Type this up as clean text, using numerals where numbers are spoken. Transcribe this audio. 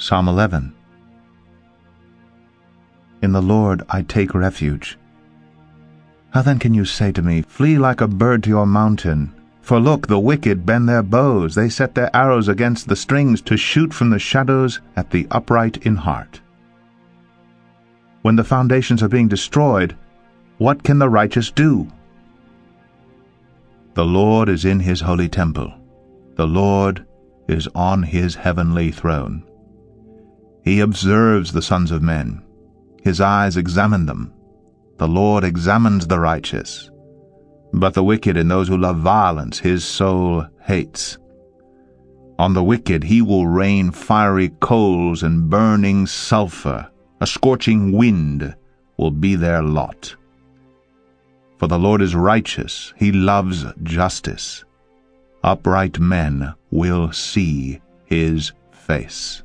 Psalm 11. In the Lord I take refuge. How then can you say to me, Flee like a bird to your mountain? For look, the wicked bend their bows, they set their arrows against the strings, to shoot from the shadows at the upright in heart. When the foundations are being destroyed, what can the righteous do? The Lord is in his holy temple. The Lord is on his heavenly throne. He observes the sons of men. His eyes examine them. The Lord examines the righteous. But the wicked and those who love violence his soul hates. On the wicked he will rain fiery coals and burning sulfur. A scorching wind will be their lot. For the Lord is righteous, he loves justice. Upright men will see his face.